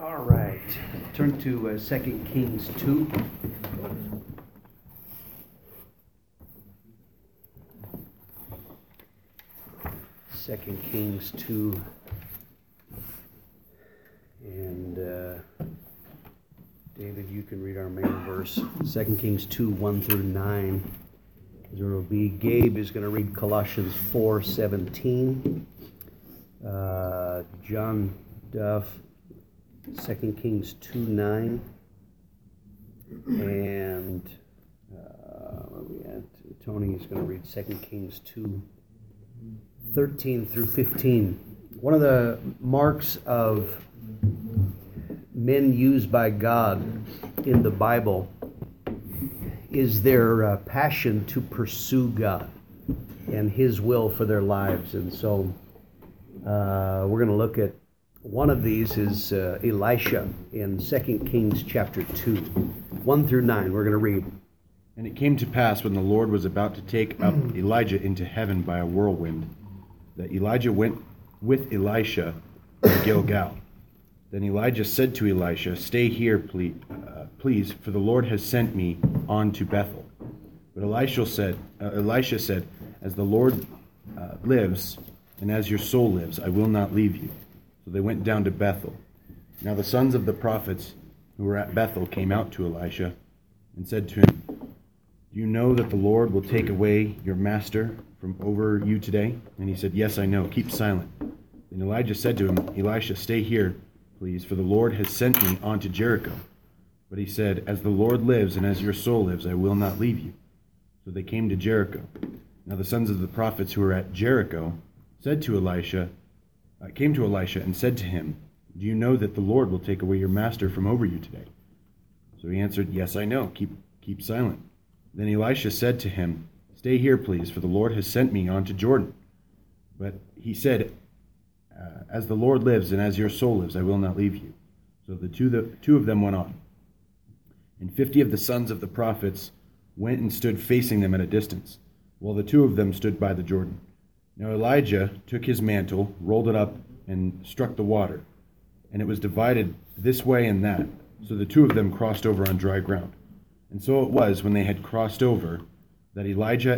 All right. Turn to 2 Kings 2. Second Kings 2. And David, you can read our main verse. 2 Kings 2, 1 through 9. There will be Gabe is going to read Colossians 4:17. John Duff, 2 Kings 2:9, and where we at? Tony is going to read 2 Kings 2:13 through 15. One of the marks of men used by God in the Bible is their passion to pursue God and His will for their lives. And so we're going to look at one of these is Elisha in 2 Kings chapter 2, 1 through 9. We're going to read. And it came to pass when the Lord was about to take up Elijah into heaven by a whirlwind, that Elijah went with Elisha to Gilgal. Then Elijah said to Elisha, "Stay here, please, for the Lord has sent me on to Bethel." But Elisha said, "As the Lord lives, and as your soul lives, I will not leave you." So they went down to Bethel. Now the sons of the prophets who were at Bethel came out to Elisha and said to him, "Do you know that the Lord will take away your master from over you today?" And he said, "Yes, I know. Keep silent." Then Elijah said to him, "Elisha, stay here, please, for the Lord has sent me on to Jericho." But he said, "As the Lord lives and as your soul lives, I will not leave you." So they came to Jericho. Now the sons of the prophets who were at Jericho came to Elisha and said to him, "Do you know that the Lord will take away your master from over you today?" So he answered, "Yes, I know. Keep silent." Then Elisha said to him, "Stay here, please, for the Lord has sent me on to Jordan." But he said, "As the Lord lives and as your soul lives, I will not leave you." So the two of them went on. And 50 of the sons of the prophets went and stood facing them at a distance, while the two of them stood by the Jordan. Now Elijah took his mantle, rolled it up, and struck the water, and it was divided this way and that, so the two of them crossed over on dry ground. And so it was, when they had crossed over, that Elijah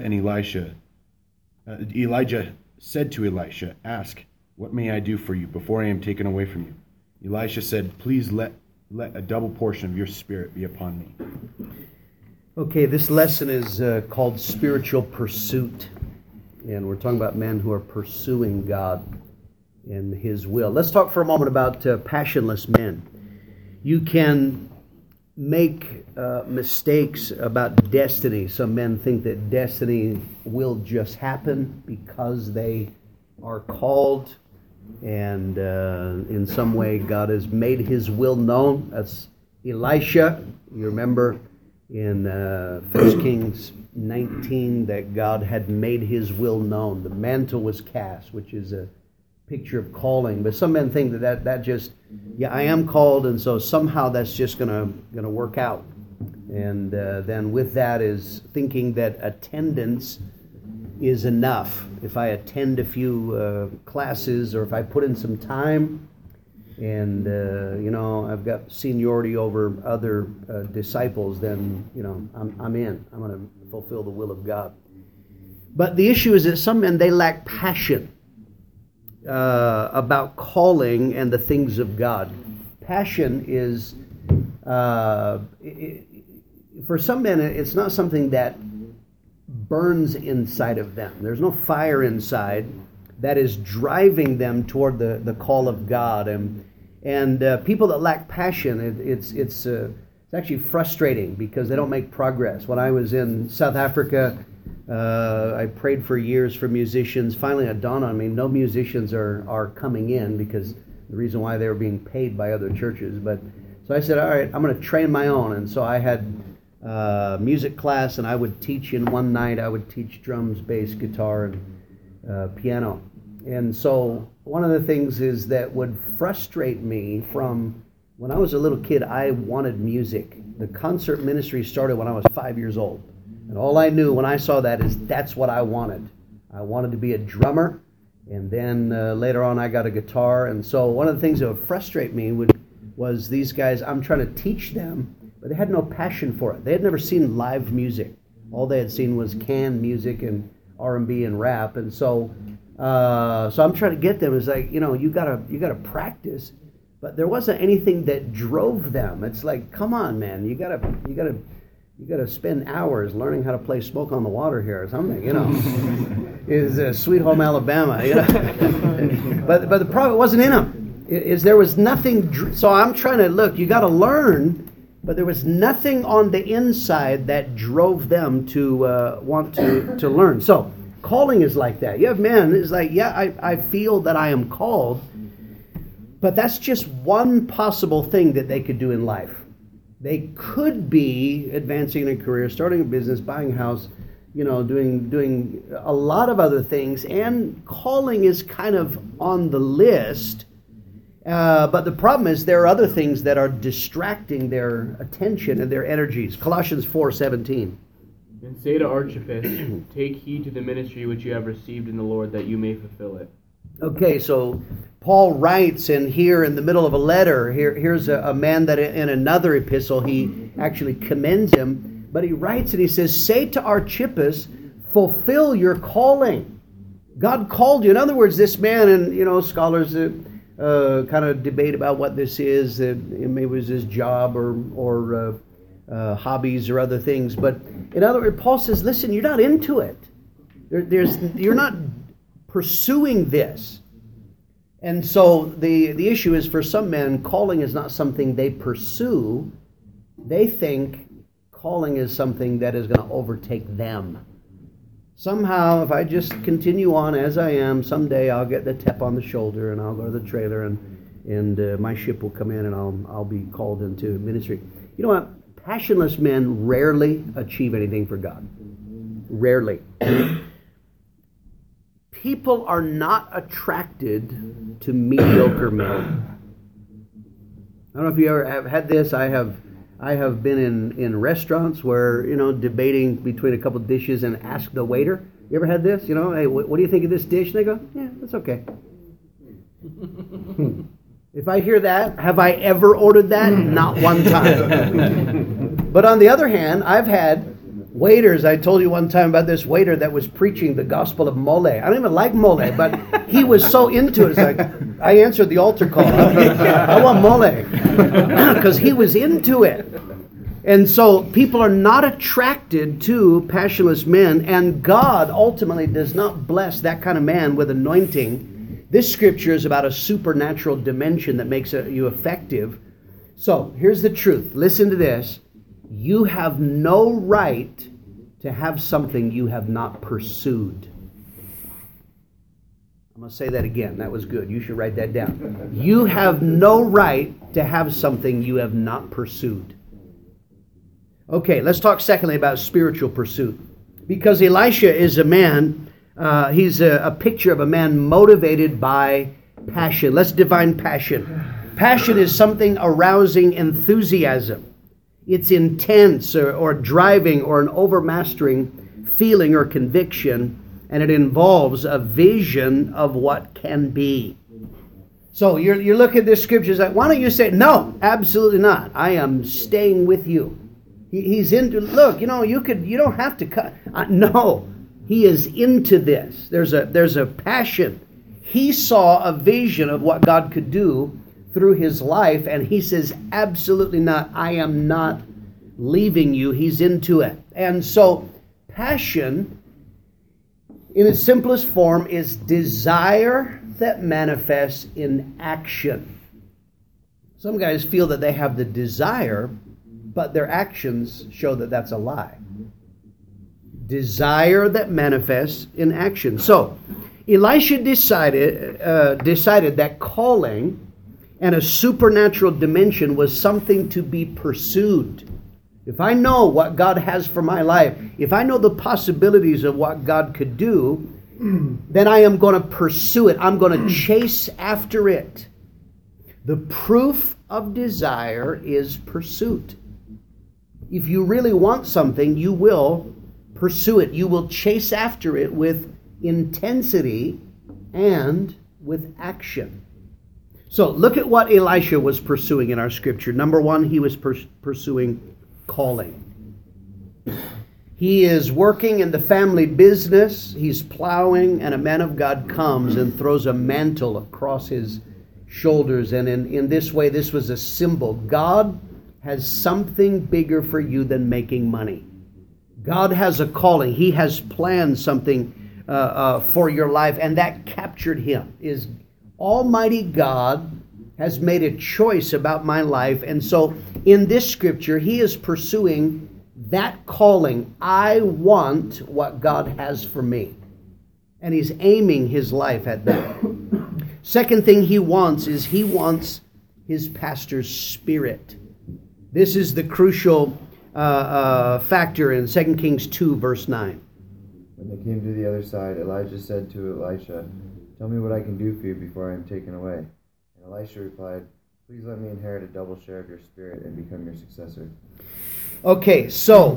said to Elisha, "Ask, what may I do for you before I am taken away from you?" Elisha said, "Please let a double portion of your spirit be upon me." Okay, this lesson is called Spiritual Pursuit. And we're talking about men who are pursuing God and His will. Let's talk for a moment about passionless men. You can make mistakes about destiny. Some men think that destiny will just happen because they are called, and in some way God has made His will known. That's Elisha. You remember in 1 Kings 19 that God had made His will known. The mantle was cast, which is a picture of calling. But some men think that just, I am called, and so somehow that's just gonna work out. And then with that is thinking that attendance is enough. If I attend a few classes, or if I put in some time, and I've got seniority over other disciples, then I'm in. I'm going to fulfill the will of God. But the issue is that some men, they lack passion about calling and the things of God. Passion is for some men, it's not something that burns inside of them. There's no fire inside that is driving them toward the call of God. And people that lack passion, it's actually frustrating because they don't make progress. When I was in South Africa, I prayed for years for musicians. Finally, it dawned on me, no musicians are coming in because the reason why they were being paid by other churches. But so I said, all right, I'm going to train my own. And so I had music class, and I would teach in one night. I would teach drums, bass, guitar, and piano. And so one of the things is that would frustrate me from when I was a little kid, I wanted music. The concert ministry started when I was 5 years old. And all I knew when I saw that is that's what I wanted. I wanted to be a drummer. And then later on I got a guitar. And so one of the things that would frustrate me would was these guys, I'm trying to teach them, but they had no passion for it. They had never seen live music. All they had seen was canned music and R&B and rap. And so I'm trying to get them. It's like, you gotta practice. But there wasn't anything that drove them. It's like, come on, man, you gotta spend hours learning how to play Smoke on the Water here or something, is Sweet Home Alabama, But the problem wasn't in them. There was nothing. So I'm trying to look. You got to learn, but there was nothing on the inside that drove them to want to learn. So calling is like that. You have men. It's like, I feel that I am called, but that's just one possible thing that they could do in life. They could be advancing in a career, starting a business, buying a house, doing a lot of other things, and calling is kind of on the list. But the problem is there are other things that are distracting their attention and their energies. Colossians 4:17. And say to Archippus, take heed to the ministry which you have received in the Lord, that you may fulfill it. Okay, so Paul writes, and here in the middle of a letter, here's a man that in another epistle he actually commends him, but he writes and he says, say to Archippus, fulfill your calling. God called you. In other words, this man, and scholars kind of debate about what this is. Maybe it was his job or hobbies or other things. But in other words, Paul says, listen, you're not into it. You're not pursuing this. And so the issue is, for some men, calling is not something they pursue. They think calling is something that is going to overtake them. Somehow, if I just continue on as I am, someday I'll get the tap on the shoulder and I'll go to the trailer and my ship will come in and I'll be called into ministry. You know what? Passionless men rarely achieve anything for God. Rarely. People are not attracted to mediocre men. I don't know if you ever have had this. I have been in restaurants where, debating between a couple of dishes and ask the waiter. You ever had this? Hey, what do you think of this dish? And they go, yeah, that's okay. If I hear that, have I ever ordered that? Not one time. But on the other hand, I've had waiters. I told you one time about this waiter that was preaching the gospel of mole. I don't even like mole, but he was so into it. It's like, I answered the altar call. I want mole. Because he was into it. And so people are not attracted to passionless men, and God ultimately does not bless that kind of man with anointing. This scripture is about a supernatural dimension that makes you effective. So here's the truth. Listen to this. You have no right to have something you have not pursued. I'm going to say that again. That was good. You should write that down. You have no right to have something you have not pursued. Okay, let's talk secondly about spiritual pursuit. Because Elisha is a man, he's a picture of a man motivated by passion. Let's define passion. Passion is something arousing enthusiasm. It's intense or driving or an overmastering feeling or conviction, and it involves a vision of what can be. So you look at this scripture, it's like, why don't you say, no, absolutely not. I am staying with you. He's into, look, you don't have to cut. No, he is into this. There's a passion. He saw a vision of what God could do through his life, and he says, absolutely not. I am not leaving you. He's into it. And so passion, in its simplest form, is desire that manifests in action. Some guys feel that they have the desire, but their actions show that that's a lie. Desire that manifests in action. So Elisha decided that calling and a supernatural dimension was something to be pursued. If I know what God has for my life, if I know the possibilities of what God could do, then I am going to pursue it. I'm going to chase after it. The proof of desire is pursuit. If you really want something, you will pursue it. You will chase after it with intensity and with action. So look at what Elisha was pursuing in our scripture. Number one, he was pursuing calling. He is working in the family business. He's plowing, and a man of God comes and throws a mantle across his shoulders. And in this way, this was a symbol. God has something bigger for you than making money. God has a calling. He has planned something for your life, and that captured him. Is Almighty God has made a choice about my life, and so in this scripture, he is pursuing that calling. I want what God has for me, and he's aiming his life at that. Second thing he wants is he wants his pastor's spirit. This is the crucial factor in 2 Kings 2, verse 9. When they came to the other side, Elijah said to Elisha, "Tell me what I can do for you before I am taken away." And Elisha replied, "Please let me inherit a double share of your spirit and become your successor." Okay, so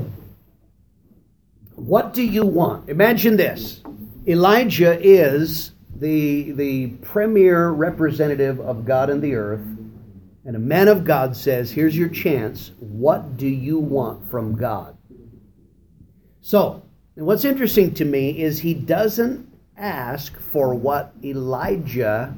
what do you want? Imagine this. Elijah is the premier representative of God in the earth, and a man of God says, here's your chance. What do you want from God? So, and what's interesting to me is he doesn't ask for what Elijah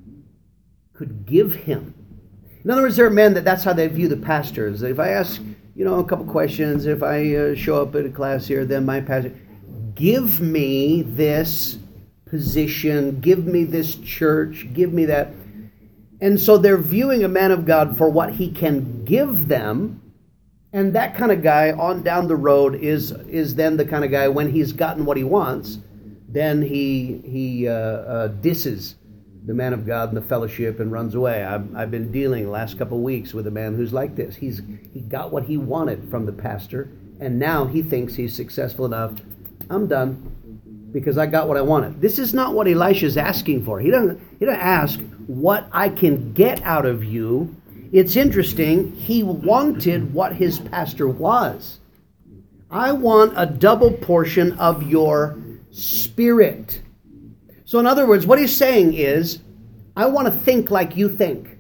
could give him. In other words, there are men that's how they view the pastors. If I ask, a couple questions, if I show up at a class here, then my pastor, give me this position, give me this church, give me that. And so they're viewing a man of God for what he can give them. And that kind of guy on down the road is then the kind of guy, when he's gotten what he wants, then he disses the man of God in the fellowship and runs away. I've been dealing the last couple of weeks with a man who's like this. He got what he wanted from the pastor, and now he thinks he's successful enough. I'm done because I got what I wanted. This is not what Elisha's asking for. He doesn't ask what I can get out of you. It's interesting, he wanted what his pastor was. I want a double portion of your spirit. So in other words, what he's saying is, I want to think like you think.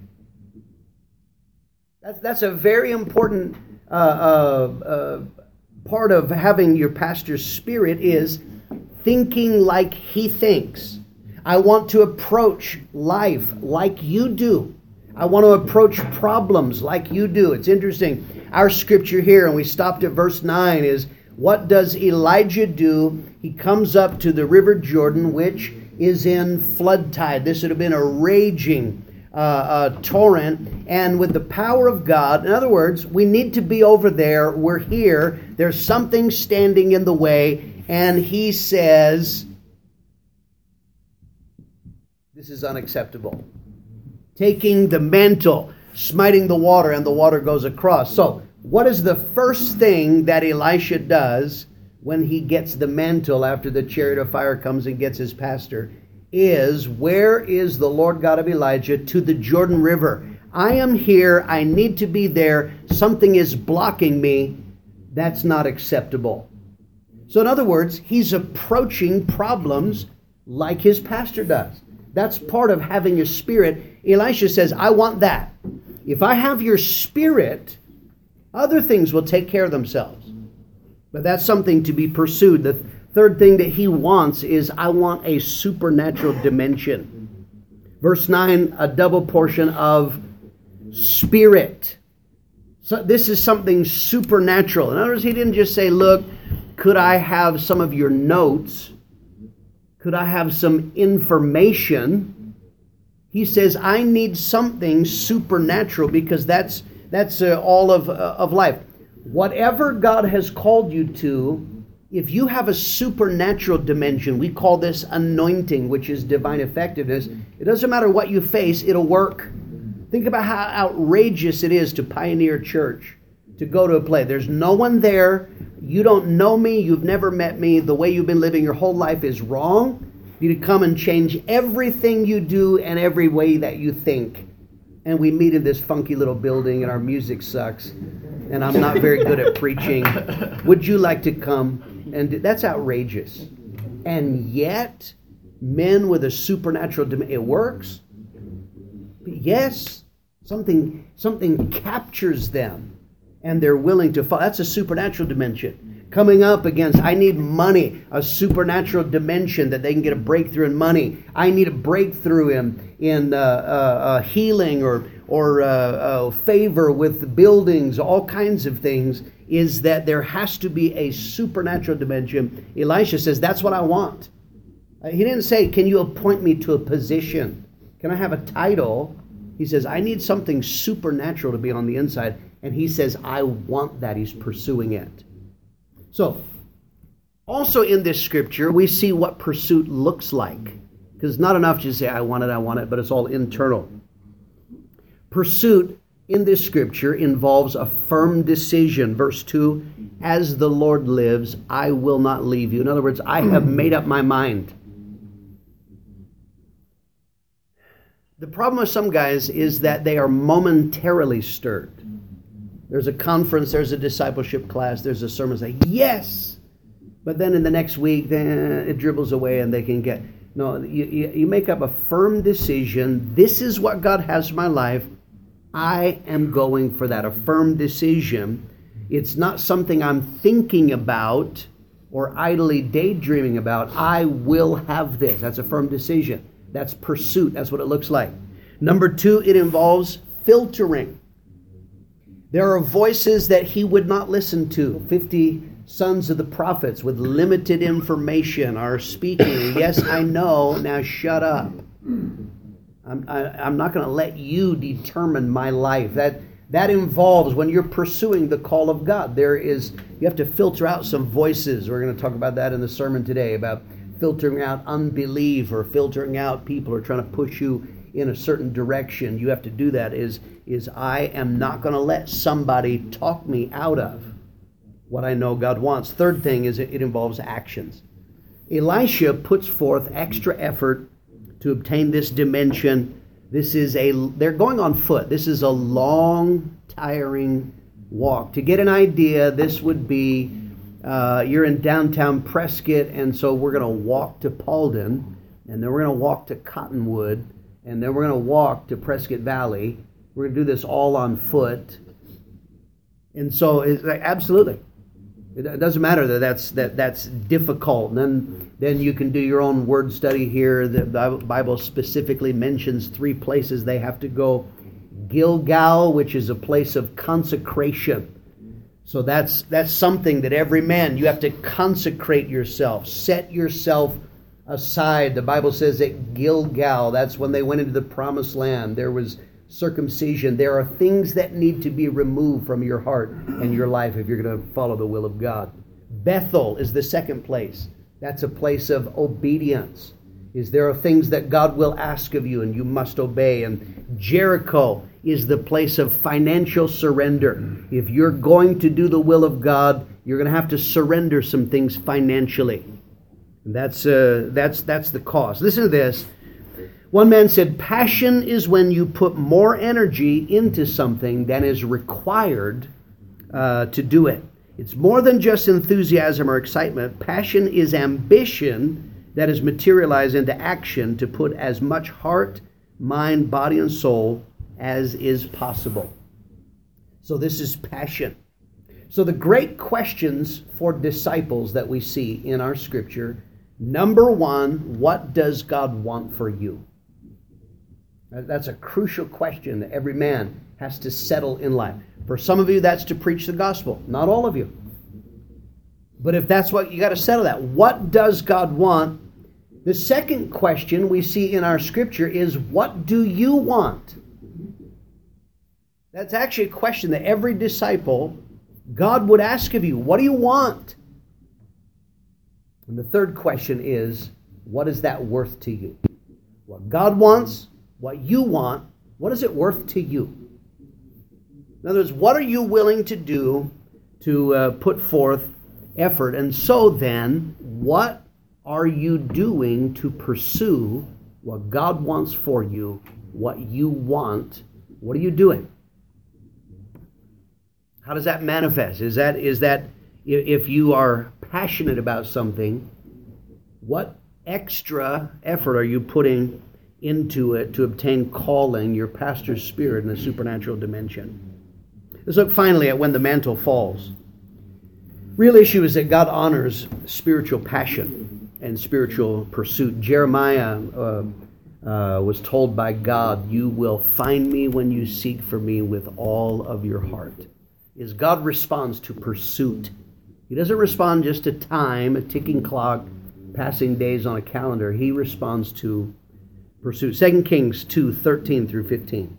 That's a very important part of having your pastor's spirit, is thinking like he thinks. I want to approach life like you do. I want to approach problems like you do. It's interesting. Our scripture here, and we stopped at verse 9, is what does Elijah do? He comes up to the river Jordan, which is in flood tide. This would have been a raging torrent. And with the power of God, in other words, we need to be over there. We're here. There's something standing in the way. And he says, this is unacceptable. Taking the mantle, smiting the water, and the water goes across. So, what is the first thing that Elisha does when he gets the mantle after the chariot of fire comes and gets his pastor? Is, where is the Lord God of Elijah? To the Jordan River. I am here. I need to be there. Something is blocking me. That's not acceptable. So in other words, he's approaching problems like his pastor does. That's part of having a spirit. Elisha says, I want that. If I have your spirit, other things will take care of themselves. But that's something to be pursued. The third thing that he wants is, I want a supernatural dimension. Verse 9, a double portion of spirit. So this is something supernatural. In other words, he didn't just say, look, could I have some of your notes? Could I have some information? He says, I need something supernatural, because that's all of life. Whatever God has called you to, if you have a supernatural dimension, we call this anointing, which is divine effectiveness. It doesn't matter what you face, it'll work. Think about how outrageous it is to pioneer church, to go to a place. There's no one there. You don't know me. You've never met me. The way you've been living your whole life is wrong. You need to come and change everything you do and every way that you think. And we meet in this funky little building, and our music sucks, and I'm not very good at preaching. Would you like to come? And that's outrageous. And yet, men with a supernatural dimension, it works. Yes, something captures them, and they're willing to follow. That's a supernatural dimension. Coming up against, I need money, a supernatural dimension that they can get a breakthrough in money. I need a breakthrough in healing or favor with the buildings, all kinds of things, is that there has to be a supernatural dimension. Elisha says, that's what I want. He didn't say, can you appoint me to a position? Can I have a title? He says, I need something supernatural to be on the inside. And he says, I want that. He's pursuing it. So, also in this scripture, we see what pursuit looks like. Because it's not enough to say, I want it, but it's all internal. Pursuit in this scripture involves a firm decision. Verse 2, as the Lord lives, I will not leave you. In other words, I have made up my mind. The problem with some guys is that they are momentarily stirred. There's a conference, there's a discipleship class, there's a sermon, say, yes! But then in the next week, it dribbles away and they can get... No, you make up a firm decision. This is what God has for my life. I am going for that. A firm decision. It's not something I'm thinking about or idly daydreaming about. I will have this. That's a firm decision. That's pursuit. That's what it looks like. Number 2, it involves filtering. There are voices that he would not listen to. 50 sons of the prophets with limited information are speaking. Yes, I know. Now shut up. I'm not going to let you determine my life. That involves, when you're pursuing the call of God, you have to filter out some voices. We're going to talk about that in the sermon today, about filtering out unbelief or filtering out people who are trying to push you in a certain direction. You have to do that. Is I am not going to let somebody talk me out of what I know God wants. Third thing is it involves actions. Elisha puts forth extra effort to obtain this dimension. They're going on foot. This is a long, tiring walk. To get an idea, this would be, you're in downtown Prescott, and so we're going to walk to Paulden, and then we're going to walk to Cottonwood, and then we're going to walk to Prescott Valley. We're going to do this all on foot. And so, it's like, absolutely. It doesn't matter that that's difficult. And then you can do your own word study here. The Bible specifically mentions 3 places they have to go. Gilgal, which is a place of consecration. So that's something that every man, you have to consecrate yourself. Set yourself aside. The Bible says at Gilgal, that's when they went into the promised land. There was circumcision. There are things that need to be removed from your heart and your life if you're going to follow the will of God. Bethel is the second place. That's a place of obedience. There are things that God will ask of you and you must obey. And Jericho is the place of financial surrender. If you're going to do the will of God, you're going to have to surrender some things financially. And that's the cost. Listen to this. One man said, passion is when you put more energy into something than is required to do it. It's more than just enthusiasm or excitement. Passion is ambition that is materialized into action to put as much heart, mind, body, and soul as is possible. So this is passion. So the great questions for disciples that we see in our scripture, number 1, what does God want for you? That's a crucial question that every man has to settle in life. For some of you, that's to preach the gospel. Not all of you. But if that's what, you got to settle that. What does God want? The second question we see in our scripture is, what do you want? That's actually a question that every disciple, God would ask of you. What do you want? And the third question is, what is that worth to you? What God wants, what you want, what is it worth to you? In other words, what are you willing to do to put forth effort? And so then, what are you doing to pursue what God wants for you, what you want? What are you doing? How does that manifest? Is that if you are passionate about something, what extra effort are you putting into it to obtain calling, your pastor's spirit in a supernatural dimension. Let's look finally at when the mantle falls. Real issue is that God honors spiritual passion and spiritual pursuit. Jeremiah was told by God, "You will find me when you seek for me with all of your heart." Is God responds to pursuit. He doesn't respond just to time, a ticking clock, passing days on a calendar. He responds to pursuit. 2 Kings 2:13 through 15.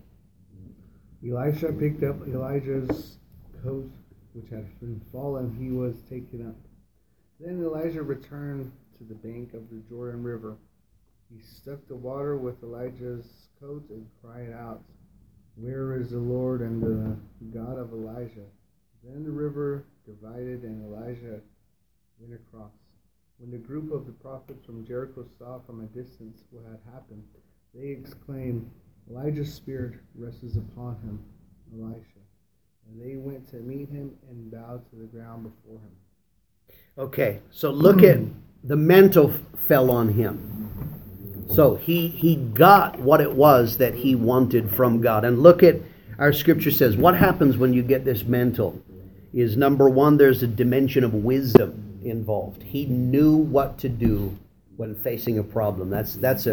Elisha picked up Elijah's coat, which had been fallen. He was taken up. Then Elijah returned to the bank of the Jordan River. He struck the water with Elijah's coat and cried out, "Where is the Lord and the God of Elijah?" Then the river divided and Elijah went across. When the group of the prophets from Jericho saw from a distance what had happened, they exclaimed, "Elijah's spirit rests upon him, Elisha." And they went to meet him and bowed to the ground before him. Okay, so look at the mantle fell on him. So he got what it was that he wanted from God. And look at our scripture says, what happens when you get this mantle is, number one, there's a dimension of wisdom involved. He knew what to do when facing a problem. That's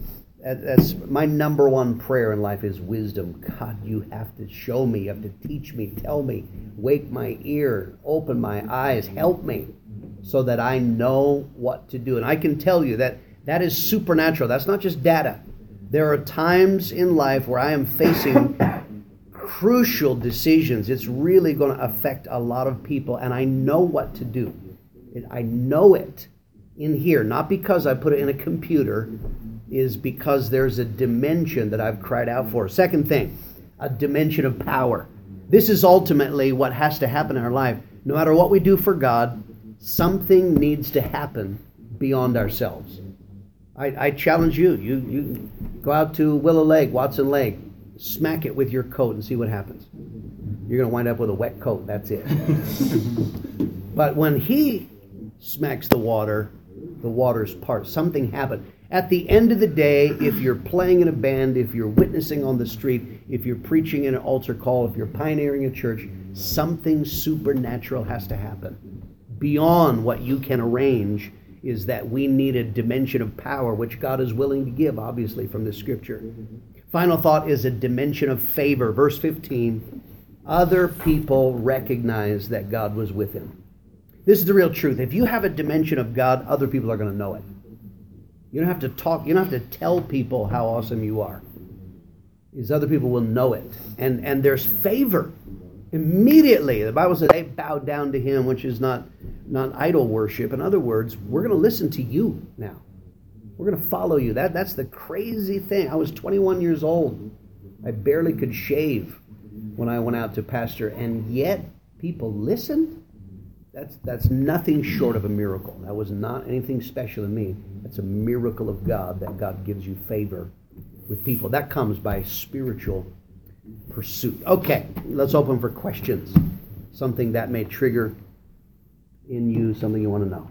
my number one prayer in life is wisdom. God, you have to show me, you have to teach me, tell me, wake my ear, open my eyes, help me so that I know what to do. And I can tell you that is supernatural. That's not just data. There are times in life where I am facing crucial decisions. It's really going to affect a lot of people, and I know what to do. I know it in here, not because I put it in a computer, is because there's a dimension that I've cried out for. Second thing, a dimension of power. This is ultimately what has to happen in our life. No matter what we do for God, something needs to happen beyond ourselves. I challenge you. You go out to Willow Lake, Watson Lake, smack it with your coat and see what happens. You're going to wind up with a wet coat. That's it. But when he smacks the water's part. Something happened. At the end of the day, if you're playing in a band, if you're witnessing on the street, if you're preaching in an altar call, if you're pioneering a church, something supernatural has to happen. Beyond what you can arrange is that we need a dimension of power, which God is willing to give, obviously, from the Scripture. Final thought is a dimension of favor. Verse 15, other people recognize that God was with him. This is the real truth. If you have a dimension of God, other people are going to know it. You don't have to talk, you don't have to tell people how awesome you are. Because other people will know it. And there's favor. Immediately, the Bible says they bowed down to him, which is not idol worship. In other words, we're going to listen to you now. We're going to follow you. That's the crazy thing. I was 21 years old. I barely could shave when I went out to pastor, and yet people listened. That's nothing short of a miracle. That was not anything special in me. That's a miracle of God, that God gives you favor with people. That comes by spiritual pursuit. Okay, let's open for questions. Something that may trigger in you, something you want to know.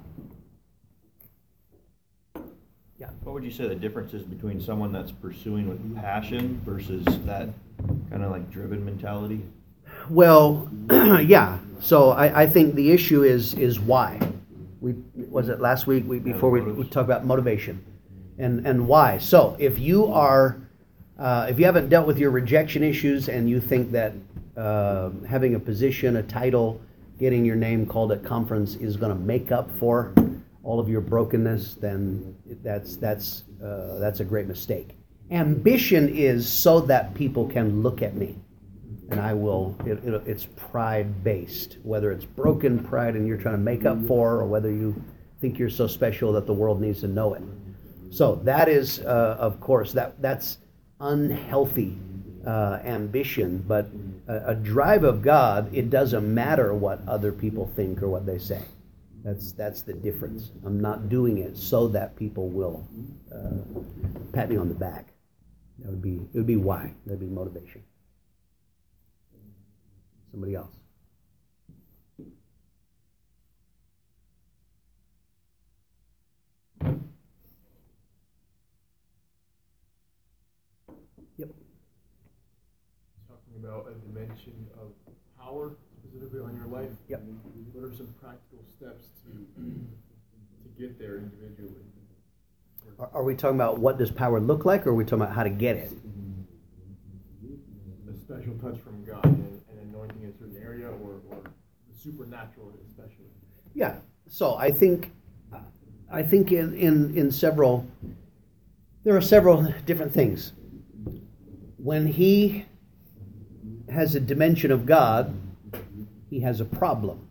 Yeah. What would you say the difference is between someone that's pursuing with passion versus that kind of like driven mentality? Well, yeah. So I think the issue is why. Was it last week? We talked about motivation and why. So if you haven't dealt with your rejection issues and you think that having a position, a title, getting your name called at conference is going to make up for all of your brokenness, then that's a great mistake. Ambition is so that people can look at me. And it's pride-based, whether it's broken pride and you're trying to make up for, or whether you think you're so special that the world needs to know it. So that is, of course, that's unhealthy ambition, but a drive of God, it doesn't matter what other people think or what they say. That's the difference. I'm not doing it so that people will pat me on the back. It would be why. That would be motivation. Somebody else. dimension of power specifically on your life. Yep. What are some practical steps to get there individually? Are we talking about what does power look like, or are we talking about how to get it? A special touch from God and anointing in a certain area, or the supernatural especially. Yeah. So I think in several, there are several different things. When he has a dimension of God, he has a problem,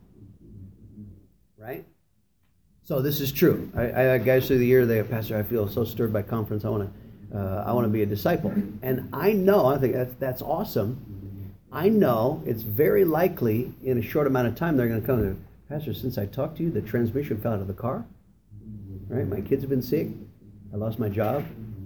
right? So this is true. I guys through the year, they Pastor, I feel so stirred by conference. I want to be a disciple, and I think that's awesome. I know it's very likely in a short amount of time they're going to come to Pastor. Since I talked to you, the transmission fell out of the car. Right, my kids have been sick. I lost my job,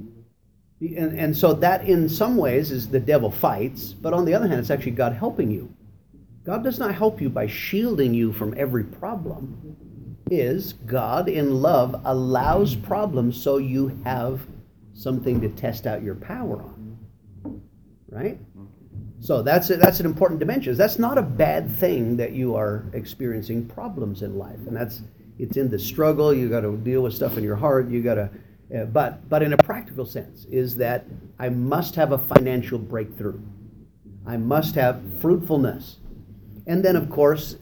and so that in some ways is the devil fights. But on the other hand, it's actually God helping you. God does not help you by shielding you from every problem. God in love allows problems so you have something to test out your power on, right? So that's an important dimension. That's not a bad thing that you are experiencing problems in life, and it's in the struggle. You got to deal with stuff in your heart. You got to, but in a practical sense, is that I must have a financial breakthrough. I must have fruitfulness. And then, of course,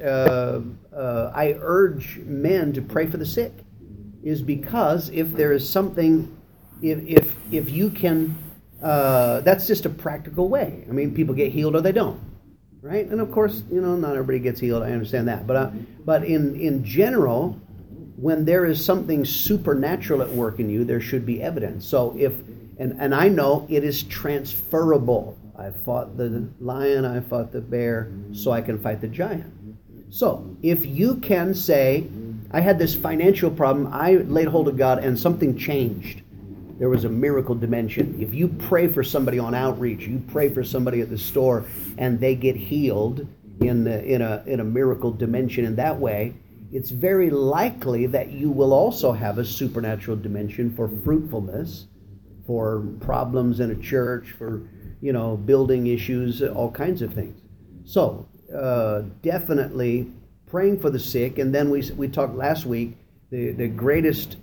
I urge men to pray for the sick, is because if there is something, if you can, that's just a practical way. I mean, people get healed or they don't, right? And of course, not everybody gets healed. I understand that, but in general, when there is something supernatural at work in you, there should be evidence. So and I know it is transferable. I fought the lion, I fought the bear, so I can fight the giant. So, if you can say, I had this financial problem, I laid hold of God, and something changed. There was a miracle dimension. If you pray for somebody on outreach, you pray for somebody at the store, and they get healed in a miracle dimension in that way, it's very likely that you will also have a supernatural dimension for fruitfulness, for problems in a church, for building issues, all kinds of things. So, definitely praying for the sick. And then we talked last week, the greatest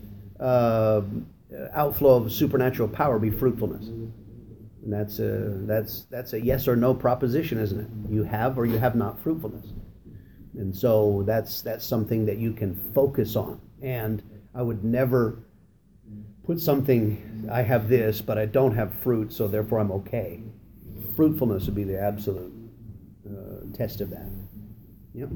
outflow of supernatural power be fruitfulness. And that's a yes or no proposition, isn't it? You have or you have not fruitfulness. And so that's something that you can focus on. And I would never put something, I have this, but I don't have fruit, so therefore I'm okay. Fruitfulness would be the absolute test of that. Yep.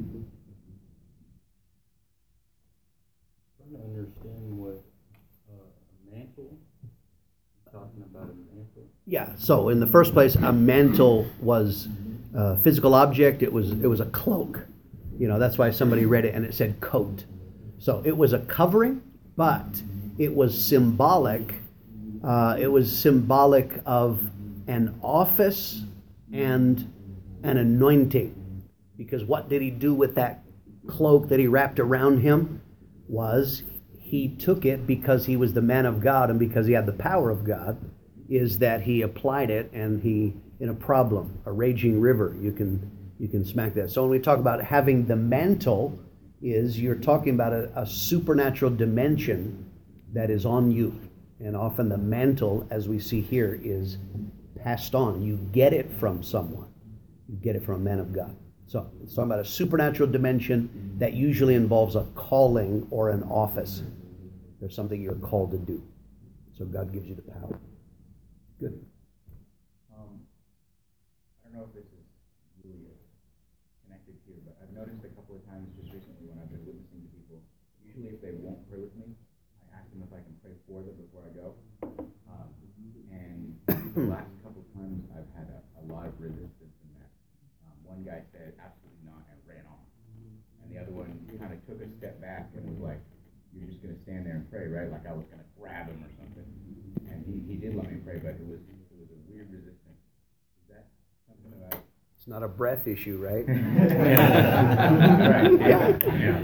Trying to understand what a mantle. Talking about a mantle. Yeah. So in the first place, a mantle was a physical object. It was a cloak. That's why somebody read it and it said coat. So it was a covering, but it was symbolic. It was symbolic of an office and an anointing. Because what did he do with that cloak that he wrapped around him? Was he took it because he was the man of God and because he had the power of God, is that he applied it, and he, in a problem, a raging river, you can smack that. So when we talk about having the mantle, you're talking about a supernatural dimension that is on you. And often the mantle, as we see here, is passed on. You get it from someone. You get it from a man of God. So it's talking about a supernatural dimension that usually involves a calling or an office. There's something you're called to do. So God gives you the power. Good. I don't know if this is really connected here, but I've noticed a couple of times just recently when I've been witnessing to people, usually if they won't pray with me, I ask them if I can pray for them before I go. And the last couple of times I've had a lot of resistance in that. One guy said, absolutely not, and ran off. And the other one kind of took a step back and was like, you're just going to stand there and pray, right? Like I was going to grab him or something. And he did let me pray, but it was a weird resistance. Is that something about... It's not a breath issue, right? Right. Yeah.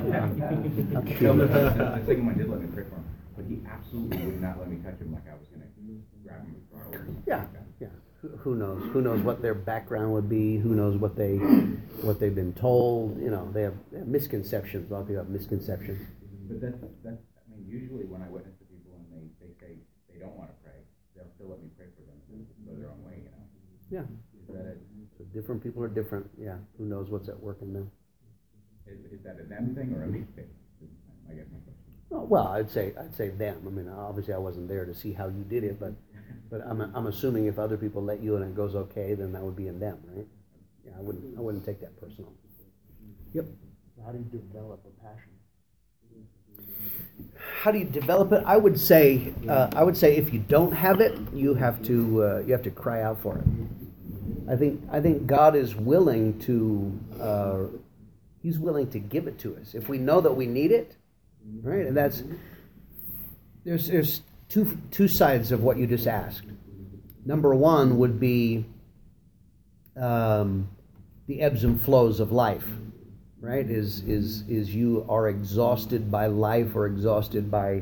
The second one did let me pray for him, but he absolutely would not let me touch him like I was going to grab him with the Yeah. Who knows? Who knows what their background would be? Who knows what they've been told? You know, they have misconceptions. A lot of people have misconceptions. But that's I mean, usually when I witness to people and they say they don't want to pray, they'll still let me pray for them and go their own way, you know. Yeah. Is that it? So different people are different. Yeah. Who knows what's at work in them? Is that a them thing or a me thing? I guess my question. Oh, well, I'd say them. I mean, obviously I wasn't there to see how you did it, but I'm assuming if other people let you and it goes okay, then that would be in them, right? Yeah, I wouldn't take that personal. Yep. So how do you develop a passion? How do you develop it? I would say if you don't have it, you have to cry out for it. I think God is willing to He's willing to give it to us if we know that we need it, right? And there's two sides of what you just asked. Number one would be the ebbs and flows of life, right? Is you are exhausted by life or exhausted by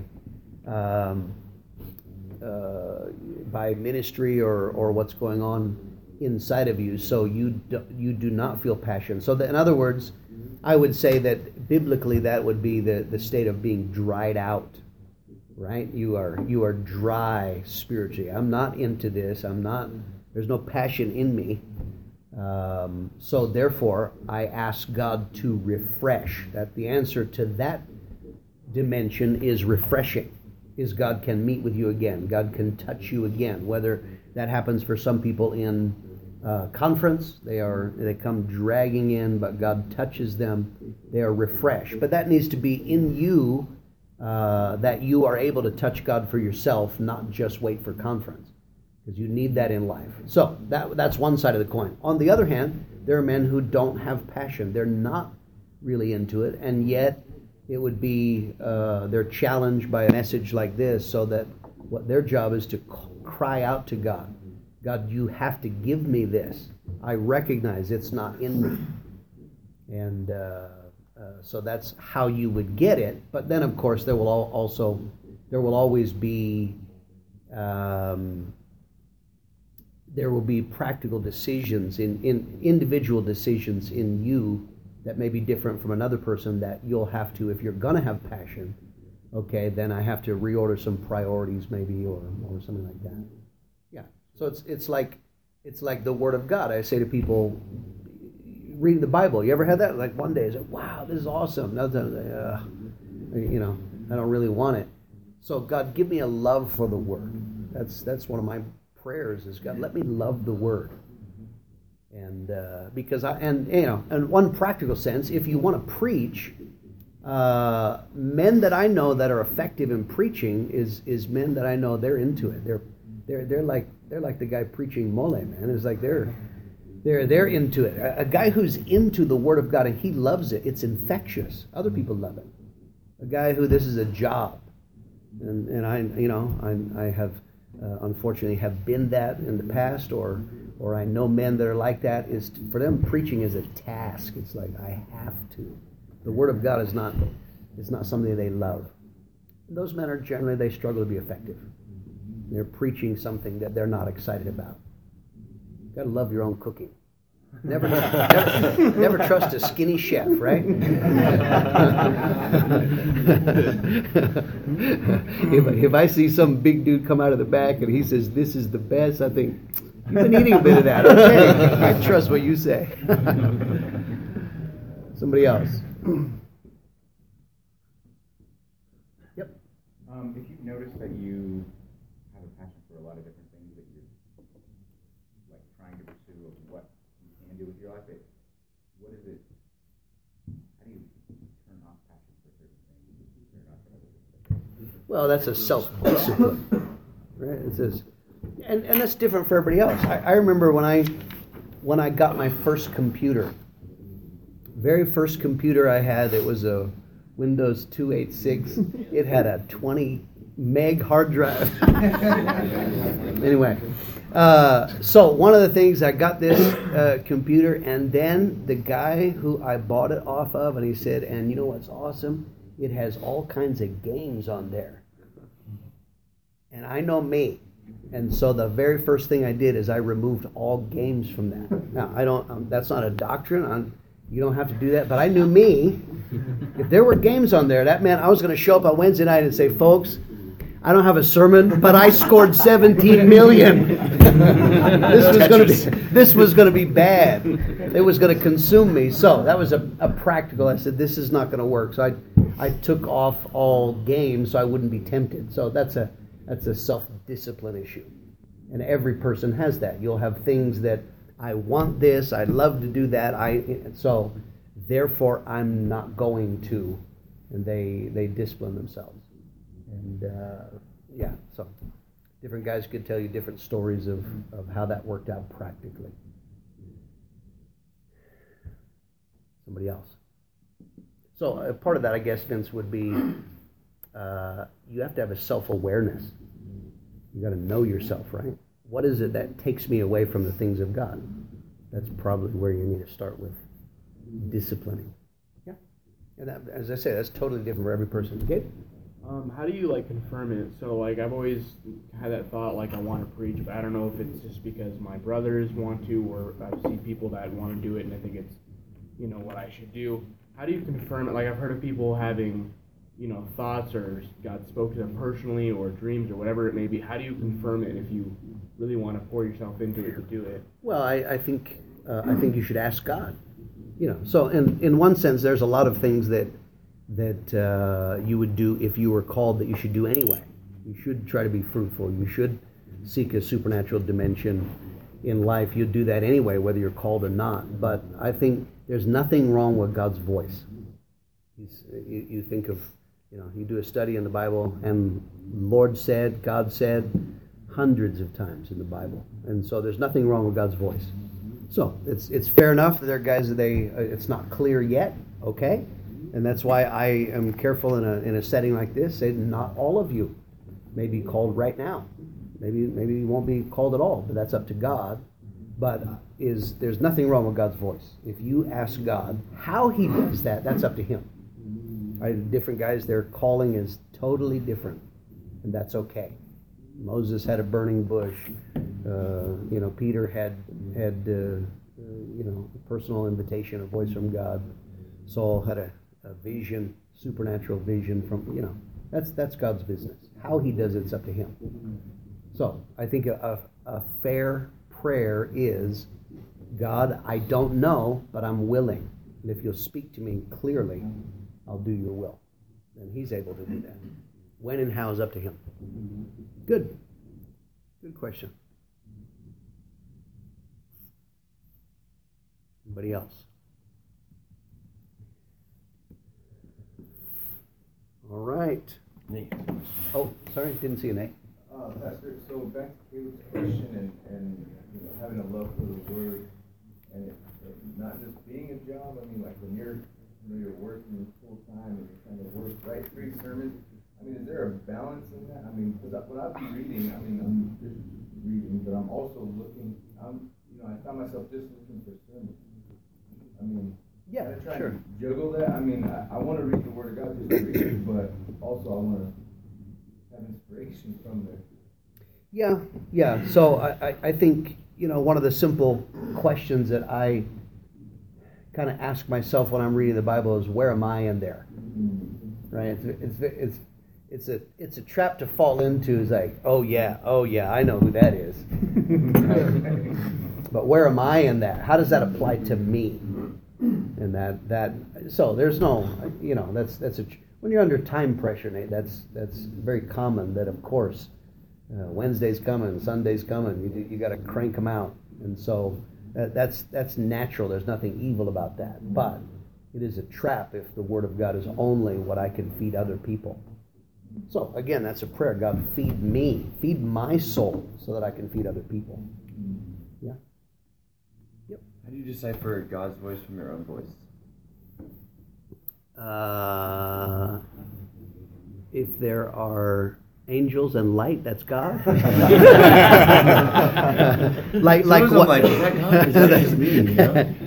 ministry or what's going on inside of you, so you do not feel passion. So in other words, I would say that biblically that would be the state of being dried out, right? You are dry spiritually. I'm not into this. There's no passion in me. So therefore, I ask God to refresh. That the answer to that dimension is refreshing. Is God can meet with you again. God can touch you again. Whether that happens for some people in conference, they come dragging in, but God touches them. They are refreshed. But that needs to be in you, that you are able to touch God for yourself, not just wait for conference, because you need that in life. So that's one side of the coin. On the other hand, there are men who don't have passion. They're not really into it, and yet it would be they're challenged by a message like this, so that what their job is to cry out to God. God, you have to give me this. I recognize it's not in me. And so that's how you would get it. But then, of course, there will always be practical decisions in individual decisions in you that may be different from another person that you'll have to, if you're going to have passion, okay, then I have to reorder some priorities maybe or something like that. Yeah. So it's like the Word of God. I say to people, reading the Bible. You ever had that? Like one day, it's like, wow, this is awesome. Another time, I don't really want it. So God, give me a love for the Word. That's one of my prayers. Is God, let me love the Word. And because in one practical sense, if you want to preach, men that I know that are effective in preaching is men that I know they're into it. They're like the guy preaching mole, man. It's like they're into it. A guy who's into the Word of God and he loves it, it's infectious. Other people love it. A guy who this is a job, and I have unfortunately have been that in the past, or I know men that are like that. Is for them preaching is a task. It's like I have to. The Word of God is not something they love. Those men are generally, they struggle to be effective. They're preaching something that they're not excited about. You've got to love your own cooking. Never trust a skinny chef, right? if I see some big dude come out of the back and he says, this is the best, I think, you've been eating a bit of that. Okay, I trust what you say. Somebody else. Yep. If you've noticed that you have a passion for a lot of different things that you're like trying to pursue of what you can do with your life, what is it? How do you turn off passion for certain things? Turn it off for other things? Well, that's a self-discipline, right? It says, and that's different for everybody else. I remember when I got my first computer. Very first computer I had, it was a Windows 286. It had a 20 meg hard drive. Anyway, so one of the things, I got this computer, and then the guy who I bought it off of, and he said, and you know what's awesome? It has all kinds of games on there. And I know me. And so the very first thing I did is I removed all games from that. Now, I don't, that's not a doctrine. You don't have to do that. But I knew me. If there were games on there, that meant I was going to show up on Wednesday night and say, folks, I don't have a sermon, but I scored 17 million. This was going to be bad. It was going to consume me. So that was a practical. I said, this is not going to work. So I took off all games so I wouldn't be tempted. So that's a self-discipline issue. And every person has that. You'll have things that I want this, I love to do that, so therefore I'm not going to. And they discipline themselves. And so different guys could tell you different stories of how that worked out practically. Somebody else. So part of that, I guess, Vince, would be you have to have a self-awareness. You got to know yourself, right? What is it that takes me away from the things of God? That's probably where you need to start with disciplining. Yeah. And that, as I say, that's totally different for every person. Gabe? How do you confirm it? So I've always had that thought I want to preach, but I don't know if it's just because my brothers want to, or I've seen people that want to do it and I think it's what I should do. How do you confirm it? I've heard of people having thoughts, or God spoke to them personally, or dreams, or whatever it may be. How do you confirm it if you really want to pour yourself into it to do it? Well, I think you should ask God. So in one sense, there's a lot of things that you would do if you were called that you should do anyway. You should try to be fruitful. You should seek a supernatural dimension in life. You'd do that anyway, whether you're called or not. But I think there's nothing wrong with God's voice. You think of, you do a study in the Bible, and Lord said, God said, hundreds of times in the Bible. And so there's nothing wrong with God's voice. So it's fair enough that there are guys that it's not clear yet, okay? And that's why I am careful in a setting like this. Say, not all of you may be called right now. Maybe you won't be called at all, but that's up to God. But there's nothing wrong with God's voice. If you ask God how He does that, that's up to Him. Right? Different guys, their calling is totally different, and that's okay. Moses had a burning bush. Peter had a personal invitation, a voice from God. Saul had a vision, supernatural vision from, that's God's business. How He does it's up to Him. So I think a fair prayer is, God, I don't know, but I'm willing. And if you'll speak to me clearly, I'll do your will. And He's able to do that. When and how is up to Him. Good. Good question. Anybody else? All right. Nate. Oh, sorry, didn't see you, Nate. Pastor, so back to Caleb's question and having a love for the Word, and it not just being a job. I mean, when you're working full time and you're trying to write 3 sermons. I mean, is there a balance in that? I mean, because when I've been reading, I'm just reading, but I'm also looking. I found myself just looking for sermons. I mean, yeah, trying sure. to juggle that. I mean, I want to read the Word of God just to read it, but also I want to have inspiration from there. Yeah. So I think, one of the simple questions that I kind of ask myself when I'm reading the Bible is, where am I in there? Right? It's a trap to fall into. Is oh yeah, I know who that is. But where am I in that? How does that apply to me? And that so there's no, that's when you're under time pressure, Nate, that's very common. That of course, Wednesday's coming, Sunday's coming. You got to crank them out, and so that's natural. There's nothing evil about that, but it is a trap if the Word of God is only what I can feed other people. So again, that's a prayer. God, feed me, feed my soul, so that I can feed other people. Yeah. Yep. How do you decipher God's voice from your own voice? If there are angels and light, that's God. like what? Like, is that God? Is that just me?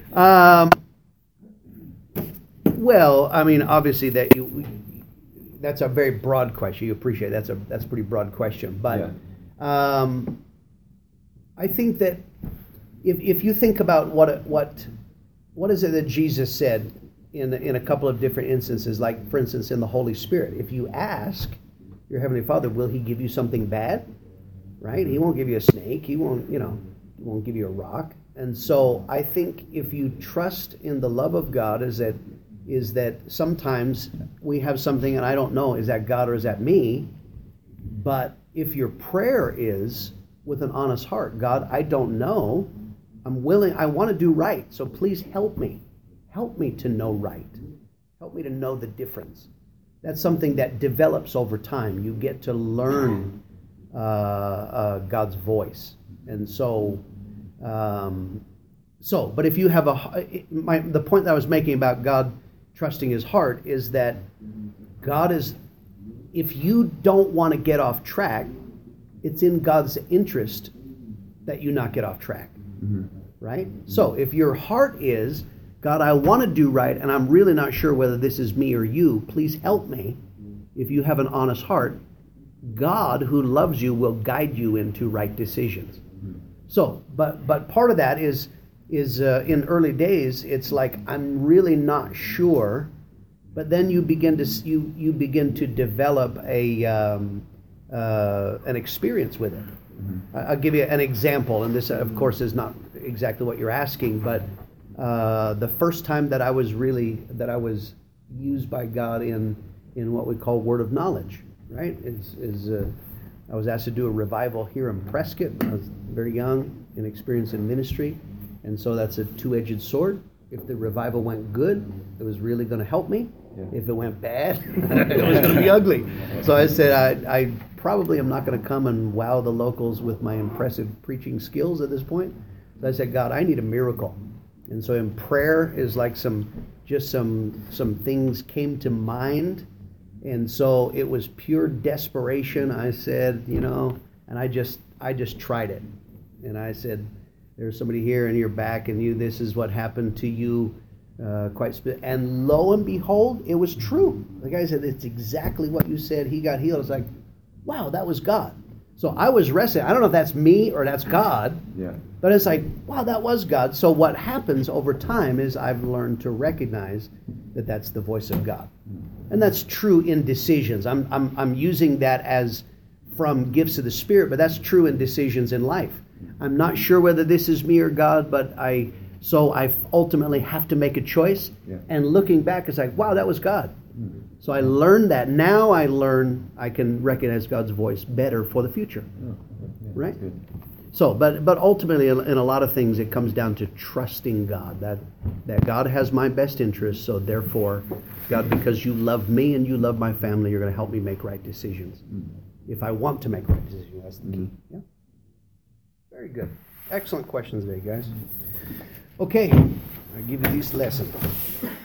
Well, I mean, obviously that's a very broad question. You appreciate that's a pretty broad question, but I think that if you think about what is it that Jesus said in a couple of different instances, like for instance in the Holy Spirit, if you ask your Heavenly Father, will He give you something bad? Right? He won't give you a snake. He won't give you a rock. And so I think if you trust in the love of God, is that sometimes we have something and I don't know, is that God or is that me? But if your prayer is with an honest heart, God, I don't know, I'm willing, I want to do right, so please help me. Help me to know right. Help me to know the difference. That's something that develops over time. You get to learn God's voice. And so, but if you have the point that I was making about God trusting His heart is that God is, if you don't want to get off track, it's in God's interest that you not get off track. Mm-hmm. Right? So if your heart is, God, I want to do right, and I'm really not sure whether this is me or you, please help me. If you have an honest heart, God who loves you will guide you into right decisions. So, but part of that is in early days, it's like, I'm really not sure, but then you begin to develop an experience with it. Mm-hmm. I'll give you an example, and this, of course, is not exactly what you're asking, but the first time that I was used by God in what we call word of knowledge, right? I was asked to do a revival here in Prescott. I was very young, inexperienced in ministry, and so that's a two-edged sword. If the revival went good, it was really going to help me. Yeah. If it went bad, it was going to be ugly. So I said, I probably am not going to come and wow the locals with my impressive preaching skills at this point. So I said, God, I need a miracle. And so in prayer is like some things came to mind. And so it was pure desperation. I said, and I just tried it. And I said, there's somebody here in your back, and this is what happened to you. And lo and behold, it was true. The guy said, it's exactly what you said. He got healed. I was like, wow, that was God. So I was wrestling. I don't know if that's me or that's God. Yeah. But it's like, wow, that was God. So what happens over time is I've learned to recognize that that's the voice of God. And that's true in decisions. I'm using that as from gifts of the Spirit, but that's true in decisions in life. I'm not sure whether this is me or God, but I ultimately have to make a choice. Yeah. And looking back, it's like, wow, that was God. Mm-hmm. So I learned that. Now I can recognize God's voice better for the future. Oh, yeah, right? So, but ultimately, in a lot of things, it comes down to trusting God. That God has my best interest, so therefore, God, because you love me and you love my family, you're going to help me make right decisions. Mm-hmm. If I want to make right decisions, that's the key. Mm-hmm. Yeah. Very good. Excellent questions today, guys. Okay, I give you these lessons.